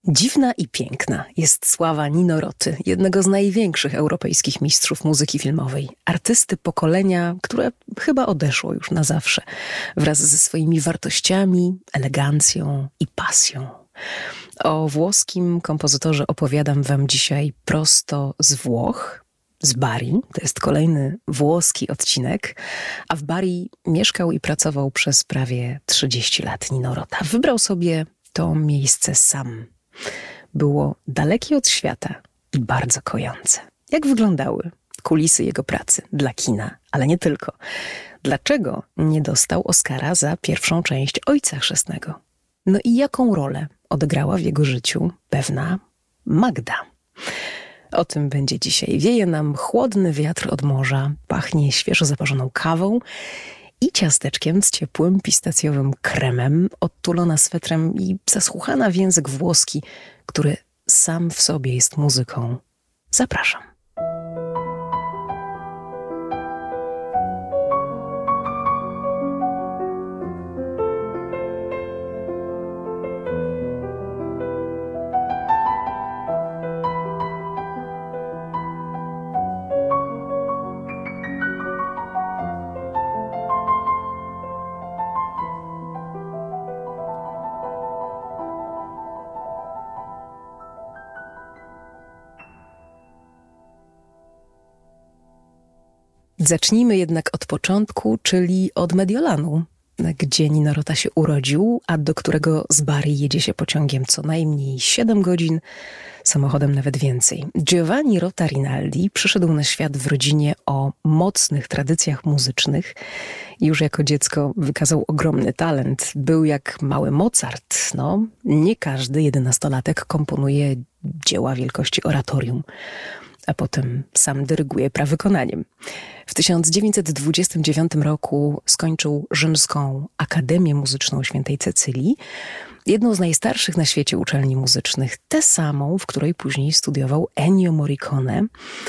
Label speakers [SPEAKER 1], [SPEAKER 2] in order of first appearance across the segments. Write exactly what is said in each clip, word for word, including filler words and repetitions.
[SPEAKER 1] Dziwna i piękna jest sława Nino Roty, jednego z największych europejskich mistrzów muzyki filmowej. Artysty pokolenia, które chyba odeszło już na zawsze, wraz ze swoimi wartościami, elegancją i pasją. O włoskim kompozytorze opowiadam wam dzisiaj prosto z Włoch, z Bari. To jest kolejny włoski odcinek, a w Bari mieszkał i pracował przez prawie trzydzieści lat Nino Rota. Wybrał sobie to miejsce sam. Było dalekie od świata i bardzo kojące. Jak wyglądały kulisy jego pracy dla kina, ale nie tylko. Dlaczego nie dostał Oscara za pierwszą część Ojca Chrzestnego? No i jaką rolę odegrała w jego życiu pewna Magda? O tym będzie dzisiaj. Wieje nam chłodny wiatr od morza, pachnie świeżo zaparzoną kawą i ciasteczkiem z ciepłym pistacjowym kremem, odtulona swetrem i zasłuchana w język włoski, który sam w sobie jest muzyką. Zapraszam. Zacznijmy jednak od początku, czyli od Mediolanu, gdzie Nino Rota się urodził, a do którego z Bari jedzie się pociągiem co najmniej siedem godzin, samochodem nawet więcej. Giovanni Rota Rinaldi przyszedł na świat w rodzinie o mocnych tradycjach muzycznych. Już jako dziecko wykazał ogromny talent. Był jak mały Mozart. No, nie każdy jedenastolatek komponuje dzieła wielkości oratorium, a potem sam dyryguje prawykonaniem. W tysiąc dziewięćset dwudziestym dziewiątym roku skończył Rzymską Akademię Muzyczną Świętej Cecylii, jedną z najstarszych na świecie uczelni muzycznych, tę samą, w której później studiował Ennio Morricone.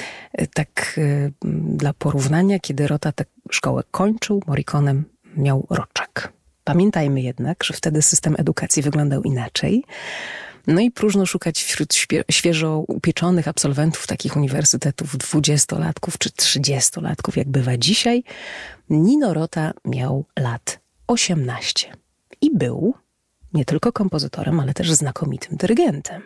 [SPEAKER 1] Tak y, dla porównania, kiedy Rota tę szkołę kończył, Morricone miał roczek. Pamiętajmy jednak, że wtedy system edukacji wyglądał inaczej. No i próżno szukać wśród śpie- świeżo upieczonych absolwentów takich uniwersytetów dwudziestolatków czy trzydziestolatków, jak bywa dzisiaj. Nino Rota miał lat osiemnaście i był nie tylko kompozytorem, ale też znakomitym dyrygentem.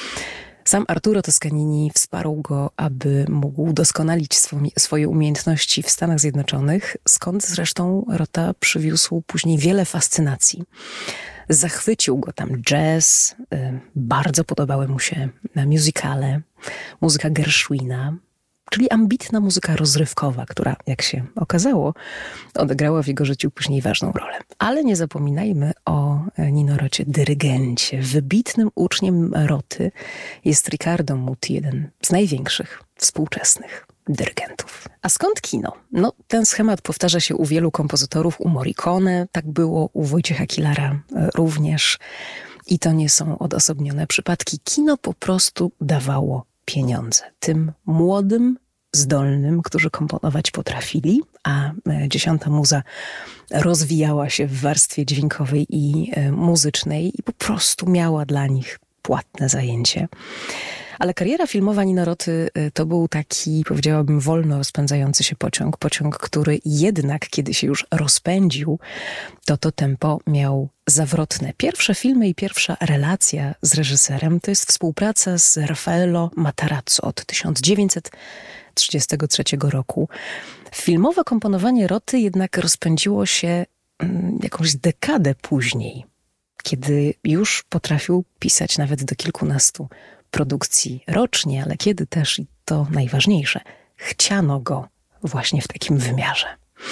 [SPEAKER 1] Sam Arturo Toscanini wsparł go, aby mógł doskonalić swo- swoje umiejętności w Stanach Zjednoczonych, skąd zresztą Rota przywiózł później wiele fascynacji. Zachwycił go tam jazz, y, bardzo podobały mu się musicale, muzyka Gershwina, czyli ambitna muzyka rozrywkowa, która, jak się okazało, odegrała w jego życiu później ważną rolę. Ale nie zapominajmy o Nino Rocie, dyrygencie. Wybitnym uczniem Roty jest Riccardo Muti, jeden z największych współczesnych dyrygentów. A skąd kino? No, ten schemat powtarza się u wielu kompozytorów, u Morricone, tak było u Wojciecha Kilara również. I to nie są odosobnione przypadki. Kino po prostu dawało pieniądze tym młodym, zdolnym, którzy komponować potrafili, a Dziesiąta Muza rozwijała się w warstwie dźwiękowej i muzycznej i po prostu miała dla nich płatne zajęcie. Ale kariera filmowa Nino Roty to był taki, powiedziałabym, wolno rozpędzający się pociąg. Pociąg, który jednak, kiedy się już rozpędził, to to tempo miał zawrotne. Pierwsze filmy i pierwsza relacja z reżyserem to jest współpraca z Raffaello Matarazzo od tysiąc dziewięćset trzydziestego trzeciego roku. Filmowe komponowanie Roty jednak rozpędziło się mm, jakąś dekadę później, kiedy już potrafił pisać nawet do kilkunastu produkcji rocznie, ale kiedy też, i to najważniejsze, chciano go właśnie w takim wymiarze.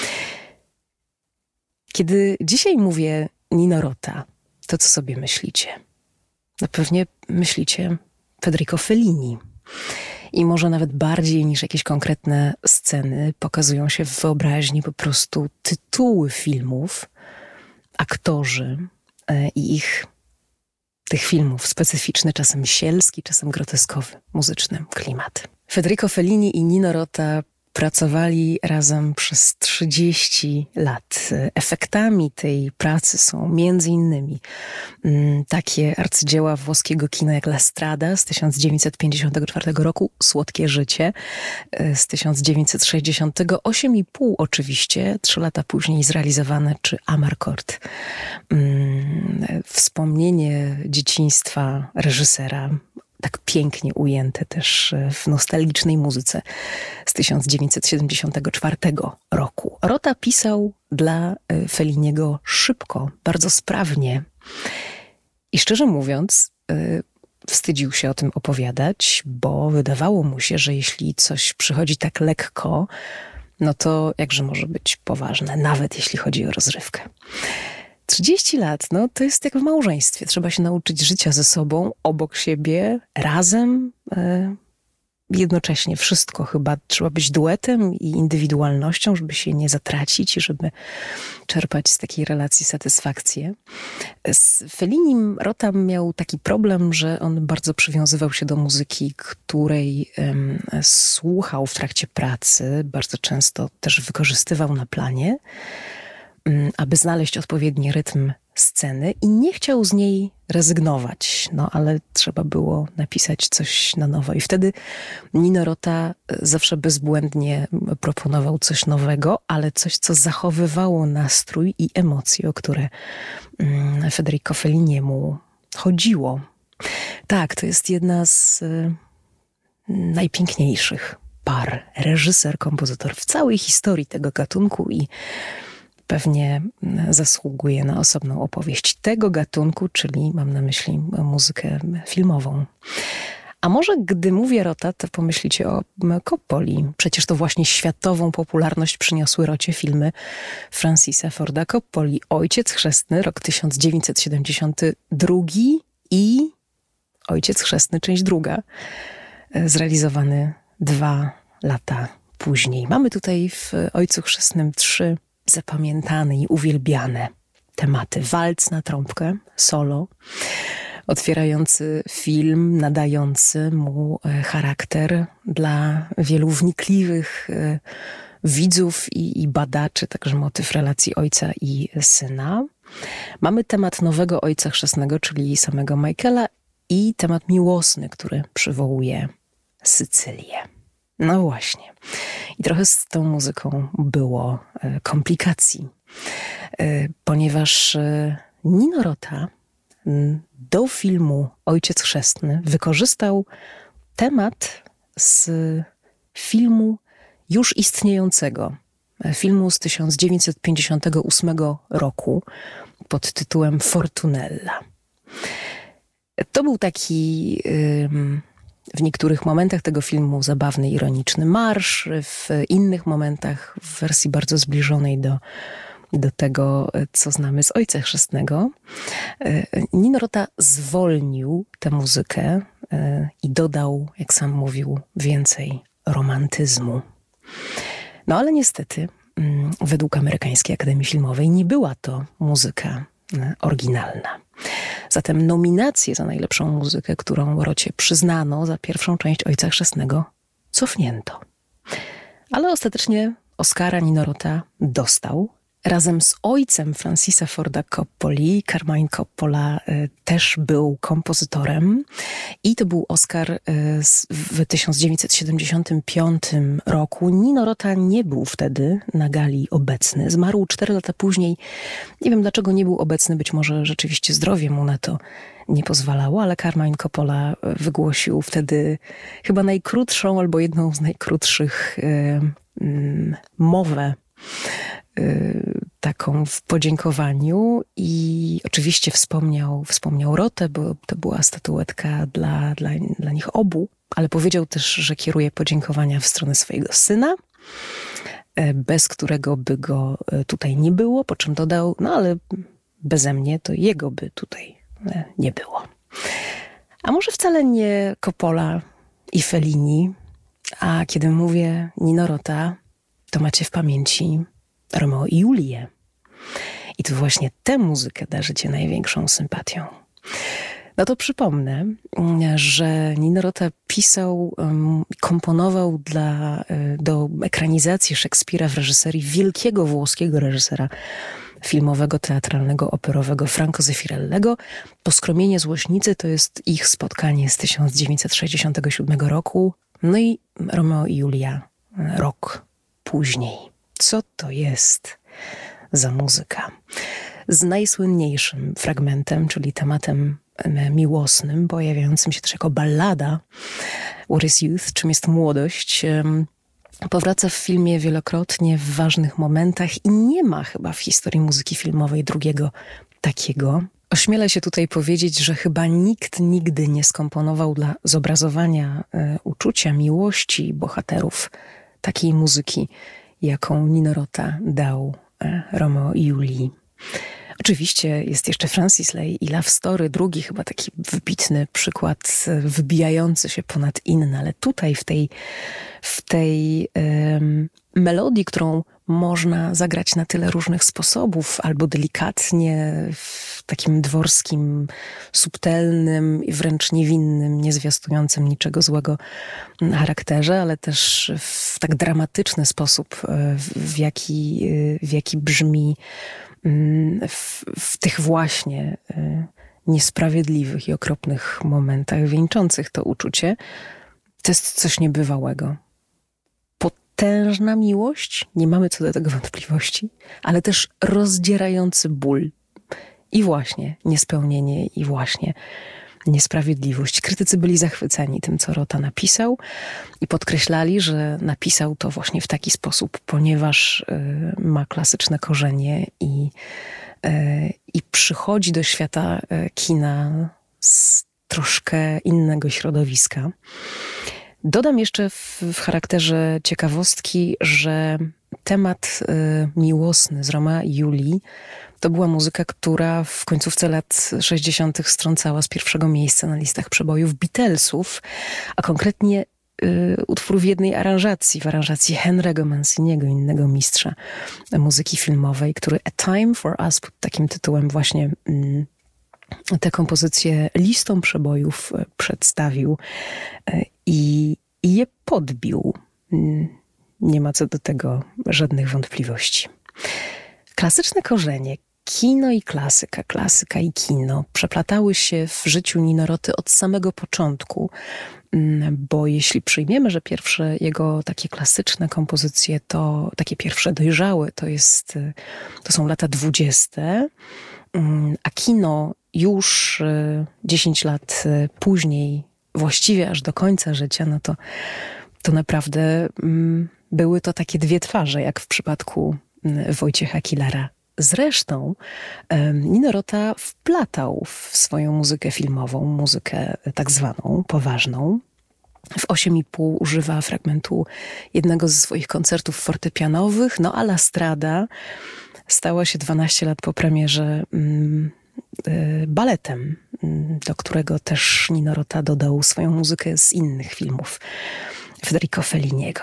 [SPEAKER 1] Kiedy dzisiaj mówię Nino Rota, to co sobie myślicie? No pewnie myślicie Federico Fellini. I może nawet bardziej niż jakieś konkretne sceny pokazują się w wyobraźni po prostu tytuły filmów, aktorzy i ich tych filmów specyficzny, czasem sielski, czasem groteskowy, muzyczny klimat. Federico Fellini i Nino Rota pracowali razem przez trzydzieści lat. Efektami tej pracy są między innymi takie arcydzieła włoskiego kina jak La Strada z tysiąc dziewięćset pięćdziesiątego czwartego roku, Słodkie życie z tysiąc dziewięćset sześćdziesiątego, osiem i pół oczywiście, trzy lata później zrealizowane, czy Amarcord. Wspomnienie dzieciństwa reżysera, tak pięknie ujęte też w nostalgicznej muzyce z tysiąc dziewięćset siedemdziesiątego czwartego roku. Rota pisał dla Felliniego szybko, bardzo sprawnie i szczerze mówiąc wstydził się o tym opowiadać, bo wydawało mu się, że jeśli coś przychodzi tak lekko, no to jakże może być poważne, nawet jeśli chodzi o rozrywkę. trzydzieści lat, no to jest jak w małżeństwie. Trzeba się nauczyć życia ze sobą, obok siebie, razem, e, jednocześnie wszystko. Chyba trzeba być duetem i indywidualnością, żeby się nie zatracić i żeby czerpać z takiej relacji satysfakcję. Z Fellinim Rota miał taki problem, że on bardzo przywiązywał się do muzyki, której um, słuchał w trakcie pracy, bardzo często też wykorzystywał na planie, aby znaleźć odpowiedni rytm sceny i nie chciał z niej rezygnować. No ale trzeba było napisać coś na nowo. I wtedy Nino Rota zawsze bezbłędnie proponował coś nowego, ale coś, co zachowywało nastrój i emocje, o które Federico Felliniemu chodziło. Tak, to jest jedna z najpiękniejszych par reżyser-kompozytor w całej historii tego gatunku i pewnie zasługuje na osobną opowieść tego gatunku, czyli mam na myśli muzykę filmową. A może gdy mówię Rota, to pomyślicie o Coppoli. Przecież to właśnie światową popularność przyniosły Rocie filmy Francisa Forda Coppoli. Ojciec chrzestny, rok tysiąc dziewięćset siedemdziesiąty drugi i Ojciec chrzestny, część druga, zrealizowany dwa lata później. Mamy tutaj w Ojcu chrzestnym trzy zapamiętane i uwielbiane tematy. Walc na trąbkę, solo, otwierający film, nadający mu charakter dla wielu wnikliwych widzów i, i badaczy, także motyw relacji ojca i syna. Mamy temat nowego Ojca chrzestnego, czyli samego Michaela, i temat miłosny, który przywołuje Sycylię. No właśnie. I trochę z tą muzyką było e, komplikacji, e, ponieważ e, Nino Rota m, do filmu Ojciec chrzestny wykorzystał temat z filmu już istniejącego, e, filmu z tysiąc dziewięćset pięćdziesiątego ósmego roku pod tytułem Fortunella. To był taki... Y, w niektórych momentach tego filmu zabawny, ironiczny marsz, w innych momentach w wersji bardzo zbliżonej do, do tego, co znamy z Ojca chrzestnego. Nino Rota zwolnił tę muzykę i dodał, jak sam mówił, więcej romantyzmu. No ale niestety, według Amerykańskiej Akademii Filmowej nie była to muzyka oryginalna. Zatem nominację za najlepszą muzykę, którą Rocie przyznano za pierwszą część Ojca chrzestnego, cofnięto. Ale ostatecznie Oscara Nino Rota dostał. Razem z ojcem Francisa Forda Coppoli, Carmine Coppola y, też był kompozytorem i to był Oscar y, w tysiąc dziewięćset siedemdziesiątym piątym roku. Nino Rota nie był wtedy na gali obecny. Zmarł cztery lata później. Nie wiem, dlaczego nie był obecny. Być może rzeczywiście zdrowie mu na to nie pozwalało, ale Carmine Coppola wygłosił wtedy chyba najkrótszą albo jedną z najkrótszych y, y, mowę taką w podziękowaniu i oczywiście wspomniał, wspomniał Rotę, bo to była statuetka dla, dla, dla nich obu, ale powiedział też, że kieruje podziękowania w stronę swojego syna, bez którego by go tutaj nie było, po czym dodał, no ale beze mnie to jego by tutaj nie było. A może wcale nie Coppola i Fellini, a kiedy mówię Nino Rota, to macie w pamięci Romeo i Julię. I to właśnie tę muzykę darzycie największą sympatią. No to przypomnę, że Nino Rota pisał, komponował dla, do ekranizacji Szekspira w reżyserii wielkiego włoskiego reżysera filmowego, teatralnego, operowego Franco Zeffirellego. Poskromienie Złośnicy to jest ich spotkanie z tysiąc dziewięćset sześćdziesiątego siódmego roku. No i Romeo i Julia rok później. Co to jest za muzyka? Z najsłynniejszym fragmentem, czyli tematem miłosnym, pojawiającym się też jako ballada What is Youth, czym jest młodość, powraca w filmie wielokrotnie w ważnych momentach i nie ma chyba w historii muzyki filmowej drugiego takiego. Ośmielę się tutaj powiedzieć, że chyba nikt nigdy nie skomponował dla zobrazowania e, uczucia, miłości bohaterów takiej muzyki, jaką Nino Rota dał e, Romeo i Julii. Oczywiście jest jeszcze Francis Lay i Love Story, drugi chyba taki wybitny przykład, wybijający się ponad inne, ale tutaj w tej, w tej um, melodii, którą można zagrać na tyle różnych sposobów, albo delikatnie, w takim dworskim, subtelnym i wręcz niewinnym, niezwiastującym niczego złego charakterze, ale też w tak dramatyczny sposób, w, w, jaki, w jaki brzmi w, w tych właśnie niesprawiedliwych i okropnych momentach wieńczących to uczucie. To jest coś niebywałego. Potężna miłość, nie mamy co do tego wątpliwości, ale też rozdzierający ból. I właśnie niespełnienie, i właśnie niesprawiedliwość. Krytycy byli zachwyceni tym, co Rota napisał i podkreślali, że napisał to właśnie w taki sposób, ponieważ y, ma klasyczne korzenie i, y, i przychodzi do świata y, kina z troszkę innego środowiska. Dodam jeszcze w, w charakterze ciekawostki, że temat y, miłosny z Romea i Julii to była muzyka, która w końcówce lat sześćdziesiątych strącała z pierwszego miejsca na listach przebojów Beatlesów, a konkretnie y, utwór w jednej aranżacji, w aranżacji Henry'ego Manciniego, innego mistrza muzyki filmowej, który A Time for Us pod takim tytułem właśnie y, tę kompozycję listą przebojów y, przedstawił y, i, i je podbił. Y, nie ma co do tego żadnych wątpliwości. Klasyczne korzenie, kino i klasyka, klasyka i kino przeplatały się w życiu Nino Roty od samego początku, bo jeśli przyjmiemy, że pierwsze jego takie klasyczne kompozycje, to takie pierwsze dojrzałe, to jest, to są lata dwudzieste, a kino już dziesięć lat później, właściwie aż do końca życia, no to, to naprawdę były to takie dwie twarze, jak w przypadku Wojciecha Killara. Zresztą Nino Rota wplatał w swoją muzykę filmową, muzykę tak zwaną, poważną. W osiem i pół używa fragmentu jednego ze swoich koncertów fortepianowych, no a La Strada stała się dwanaście lat po premierze mm, y, baletem, do którego też Nino Rota dodał swoją muzykę z innych filmów Federico Felliniego.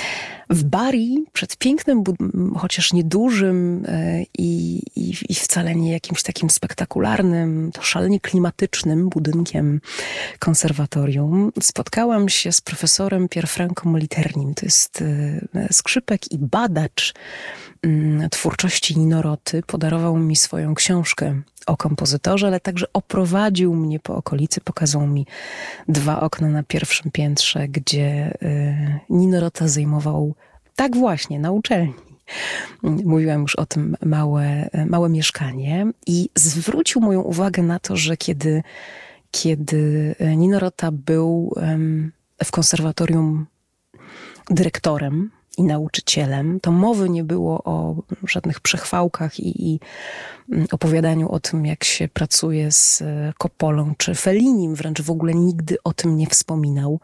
[SPEAKER 1] W Bari, przed pięknym, chociaż niedużym i, i, i wcale nie jakimś takim spektakularnym, to szalenie klimatycznym budynkiem konserwatorium, spotkałam się z profesorem Pierfranco Moliternim. To jest skrzypek i badacz twórczości Nino Roty. Podarował mi swoją książkę o kompozytorze, ale także oprowadził mnie po okolicy, pokazał mi dwa okna na pierwszym piętrze, gdzie Nino Rota zajmował tak właśnie na uczelni. Mówiłam już o tym, małe, małe mieszkanie i zwrócił moją uwagę na to, że kiedy, kiedy Nino Rota był w konserwatorium dyrektorem i nauczycielem, to mowy nie było o żadnych przechwałkach i, i opowiadaniu o tym, jak się pracuje z Coppolą czy Fellinim. Wręcz w ogóle nigdy o tym nie wspominał.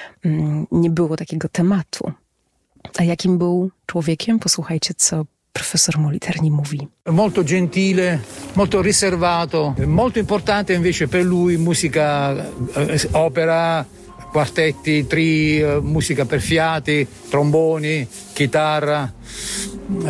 [SPEAKER 1] Nie było takiego tematu. A jakim był człowiekiem? Posłuchajcie, co professor Moliterni mówi.
[SPEAKER 2] Molto gentile, molto riservato, molto importante invece per lui musica, opera, quartetti, tri, musica per fiati, tromboni, chitarra,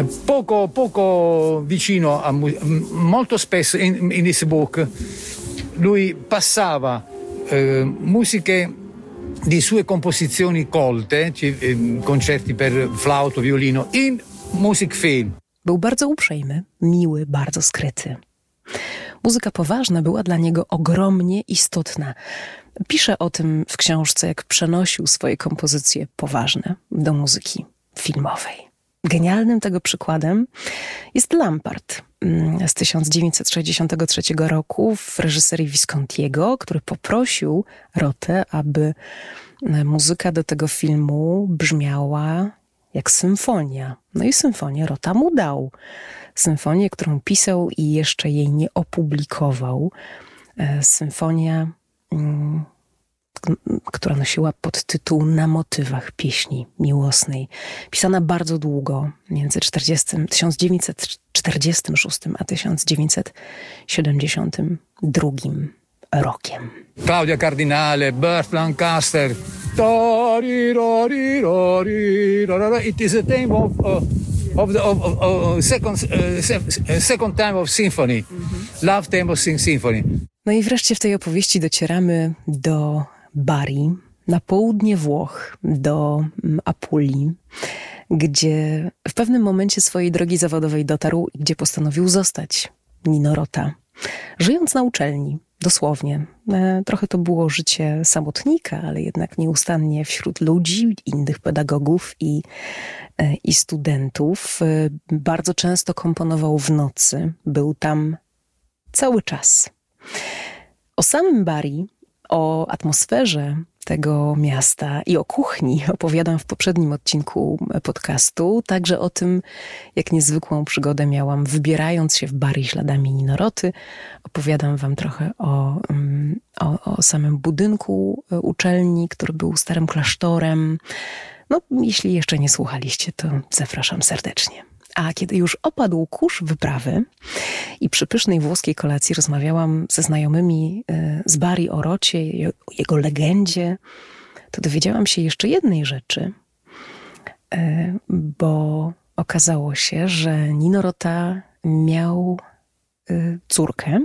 [SPEAKER 2] poco, poco vicino a molto spesso in, in this book lui passava eh, musiche di sue composizioni colte, eh, concerti per flauto, violino, in Musikfilm.
[SPEAKER 1] Był bardzo uprzejmy, miły, bardzo skryty. Muzyka poważna była dla niego ogromnie istotna. Pisze o tym w książce, jak przenosił swoje kompozycje poważne do muzyki filmowej. Genialnym tego przykładem jest Lampart z tysiąc dziewięćset sześćdziesiątego trzeciego roku w reżyserii Viscontiego, który poprosił Rotę, aby muzyka do tego filmu brzmiała jak symfonia. No i symfonię Rota mu dał. Symfonię, którą pisał i jeszcze jej nie opublikował. Symfonia, która nosiła podtytuł Na motywach pieśni miłosnej. Pisana bardzo długo, między tysiąc dziewięćset czterdziestym szóstym a tysiąc dziewięćset siedemdziesiątym drugim rokiem.
[SPEAKER 2] Claudia Cardinale, Burt Lancaster. It is a theme of, uh, of the of, of, of second, uh, second time of symphony. Mm-hmm. Love theme of symphony.
[SPEAKER 1] No i wreszcie w tej opowieści docieramy do Bari, na południe Włoch, do Apulii, gdzie w pewnym momencie swojej drogi zawodowej dotarł i gdzie postanowił zostać Nino Rota, żyjąc na uczelni. Dosłownie. Trochę to było życie samotnika, ale jednak nieustannie wśród ludzi, innych pedagogów i, i studentów. Bardzo często komponował w nocy. Był tam cały czas. O samym Bari, o atmosferze tego miasta i o kuchni opowiadam w poprzednim odcinku podcastu. Także o tym, jak niezwykłą przygodę miałam wybierając się w Bari śladami Nino Roty. Opowiadam wam trochę o, o, o samym budynku uczelni, który był starym klasztorem. No, jeśli jeszcze nie słuchaliście, to zapraszam serdecznie. A kiedy już opadł kurz wyprawy i przy pysznej włoskiej kolacji rozmawiałam ze znajomymi z Bari o Rocie, o jego legendzie, to dowiedziałam się jeszcze jednej rzeczy, bo okazało się, że Nino Rota miał córkę,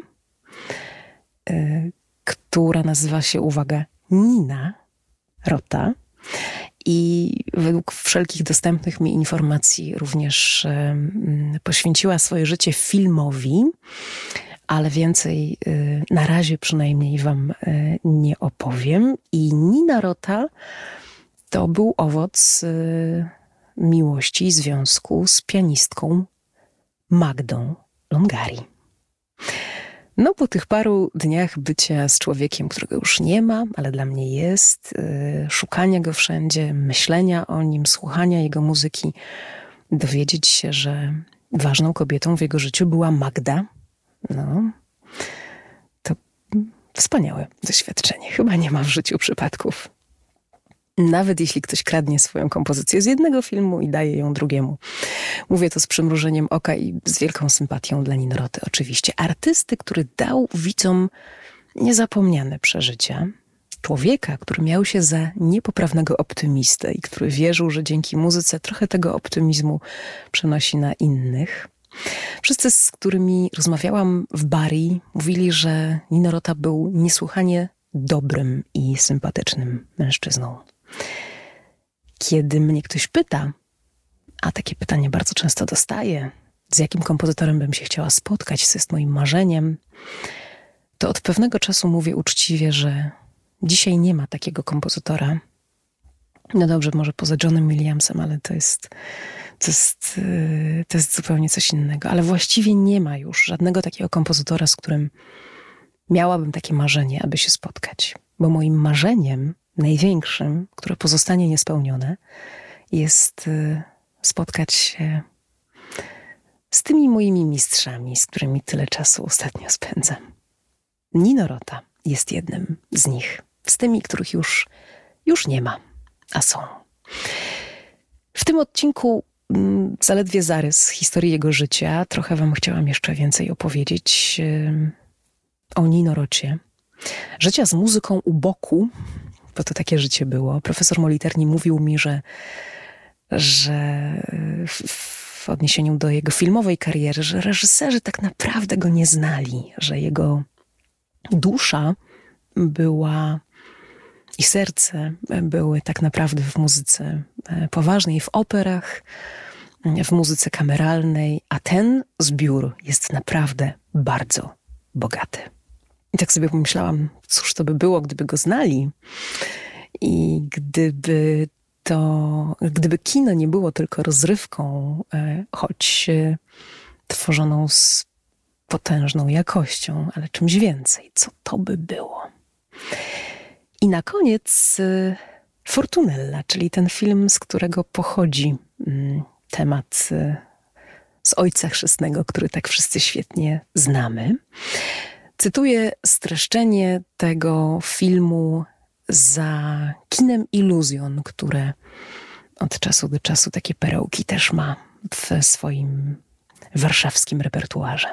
[SPEAKER 1] która nazywa się, uwaga, Nina Rota. I według wszelkich dostępnych mi informacji również y, poświęciła swoje życie filmowi, ale więcej y, na razie przynajmniej wam y, nie opowiem. I Nina Rota to był owoc y, miłości i związku z pianistką Magdą Longari. No po tych paru dniach bycia z człowiekiem, którego już nie ma, ale dla mnie jest, yy, szukania go wszędzie, myślenia o nim, słuchania jego muzyki, dowiedzieć się, że ważną kobietą w jego życiu była Magda, no to wspaniałe doświadczenie. Chyba nie ma w życiu przypadków. Nawet jeśli ktoś kradnie swoją kompozycję z jednego filmu i daje ją drugiemu. Mówię to z przymrużeniem oka i z wielką sympatią dla Nino Roty oczywiście. Artysty, który dał widzom niezapomniane przeżycia. Człowieka, który miał się za niepoprawnego optymistę i który wierzył, że dzięki muzyce trochę tego optymizmu przenosi na innych. Wszyscy, z którymi rozmawiałam w Bari, mówili, że Nino Rota był niesłychanie dobrym i sympatycznym mężczyzną. Kiedy mnie ktoś pyta, a takie pytanie bardzo często dostaję, z jakim kompozytorem bym się chciała spotkać, co jest moim marzeniem, to od pewnego czasu mówię uczciwie, że dzisiaj nie ma takiego kompozytora. No dobrze, może poza Johnem Williamsem, ale to jest, to jest, to jest zupełnie coś innego. Ale właściwie nie ma już żadnego takiego kompozytora, z którym miałabym takie marzenie, aby się spotkać. Bo moim marzeniem największym, które pozostanie niespełnione, jest spotkać się z tymi moimi mistrzami, z którymi tyle czasu ostatnio spędzam. Nino Rota jest jednym z nich. Z tymi, których już, już nie ma, a są. W tym odcinku m, zaledwie zarys historii jego życia. Trochę wam chciałam jeszcze więcej opowiedzieć y, o Nino Rocie. Życia z muzyką u boku, bo to takie życie było. Profesor Moliterni mówił mi, że, że w, w odniesieniu do jego filmowej kariery, że reżyserzy tak naprawdę go nie znali, że jego dusza była i serce były tak naprawdę w muzyce poważnej, w operach, w muzyce kameralnej, a ten zbiór jest naprawdę bardzo bogaty. I tak sobie pomyślałam, cóż to by było, gdyby go znali i gdyby to, gdyby kino nie było tylko rozrywką, choć tworzoną z potężną jakością, ale czymś więcej. Co to by było? I na koniec Fortunella, czyli ten film, z którego pochodzi temat z Ojca Chrzestnego, który tak wszyscy świetnie znamy. Cytuję streszczenie tego filmu za kinem Iluzjon, które od czasu do czasu takie perełki też ma w swoim warszawskim repertuarze.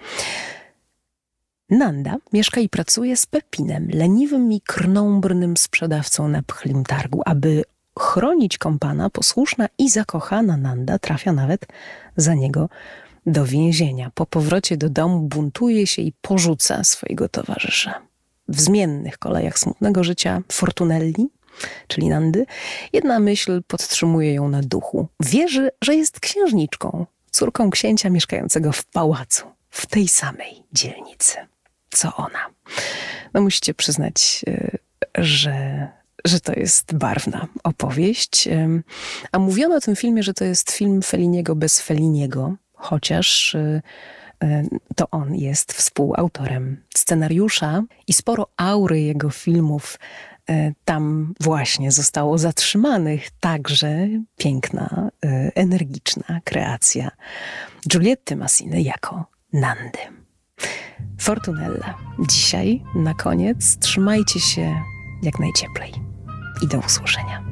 [SPEAKER 1] Nanda mieszka i pracuje z Pepinem, leniwym i krnąbrnym sprzedawcą na pchlim targu. Aby chronić kompana, posłuszna i zakochana Nanda trafia nawet za niego do więzienia. Po powrocie do domu buntuje się i porzuca swojego towarzysza. W zmiennych kolejach smutnego życia Fortunelli, czyli Nandy, jedna myśl podtrzymuje ją na duchu. Wierzy, że jest księżniczką, córką księcia mieszkającego w pałacu, w tej samej dzielnicy, co ona. No musicie przyznać, że, że to jest barwna opowieść. A mówiono o tym filmie, że to jest film Felliniego bez Felliniego, chociaż to on jest współautorem scenariusza i sporo aury jego filmów tam właśnie zostało zatrzymanych. Także piękna, energiczna kreacja Giulietty Massiny jako Nandy. Fortunella. Dzisiaj na koniec trzymajcie się jak najcieplej i do usłyszenia.